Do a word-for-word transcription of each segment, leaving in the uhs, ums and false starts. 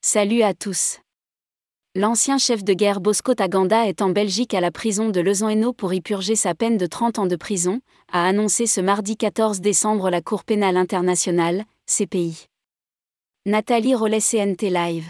Salut à tous. L'ancien chef de guerre Bosco Ntaganda est en Belgique à la prison de Lezon-Hainaut pour y purger sa peine de trente ans de prison, a annoncé ce mardi quatorze décembre la Cour pénale internationale, C P I. Nathalie Rollet C N T Live.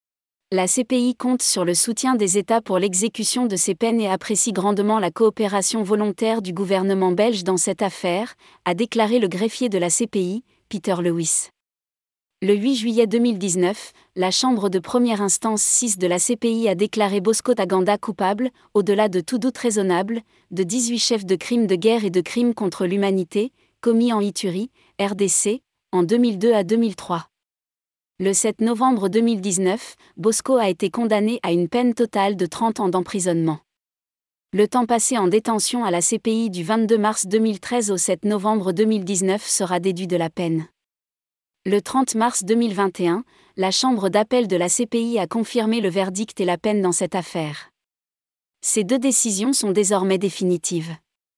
La C P I compte sur le soutien des États pour l'exécution de ces peines et apprécie grandement la coopération volontaire du gouvernement belge dans cette affaire, a déclaré le greffier de la C P I, Peter Lewis. Le huit juillet deux mille dix-neuf, la Chambre de première instance six de la C P I a déclaré Bosco Ntaganda coupable, au-delà de tout doute raisonnable, de dix-huit chefs de crimes de guerre et de crimes contre l'humanité, commis en Ituri, R D C, en deux mille deux à deux mille trois. Le sept novembre deux mille dix-neuf, Bosco a été condamné à une peine totale de trente ans d'emprisonnement. Le temps passé en détention à la C P I du vingt-deux mars deux mille treize au sept novembre deux mille dix-neuf sera déduit de la peine. Le trente mars deux mille vingt et un, la Chambre d'appel de la C P I a confirmé le verdict et la peine dans cette affaire. Ces deux décisions sont désormais définitives.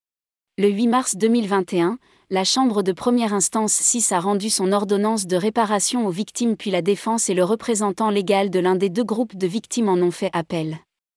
Le huit mars deux mille vingt et un, la Chambre de première instance six a rendu son ordonnance de réparation aux victimes puis la défense et le représentant légal de l'un des deux groupes de victimes en ont fait appel.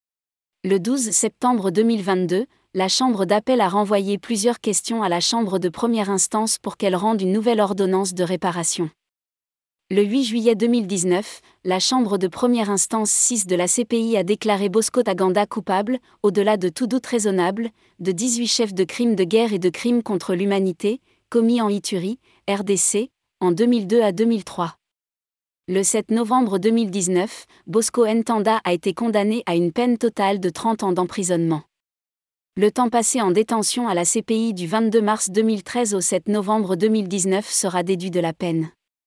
Le douze septembre deux mille vingt-deux, la Chambre d'appel a renvoyé plusieurs questions à la Chambre de première instance pour qu'elle rende une nouvelle ordonnance de réparation. Le huit juillet deux mille dix-neuf, la Chambre de première instance six de la C P I a déclaré Bosco Ntaganda coupable, au-delà de tout doute raisonnable, de dix-huit chefs de crimes de guerre et de crimes contre l'humanité, commis en Ituri, R D C, en deux mille deux à deux mille trois. Le sept novembre deux mille dix-neuf, Bosco Ntaganda a été condamné à une peine totale de trente ans d'emprisonnement. Le temps passé en détention à la C P I du vingt-deux mars deux mille treize au sept novembre deux mille dix-neuf sera déduit de la peine.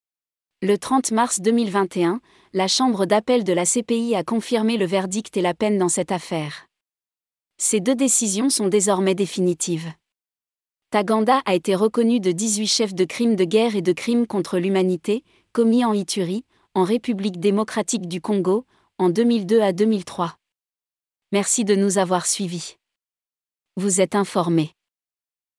Le trente mars deux mille vingt et un, la Chambre d'appel de la C P I a confirmé le verdict et la peine dans cette affaire. Ces deux décisions sont désormais définitives. Ntaganda a été reconnu de dix-huit chefs de crimes de guerre et de crimes contre l'humanité, commis en Ituri, en République démocratique du Congo, en deux mille deux à deux mille trois. Merci de nous avoir suivis. Vous êtes informés.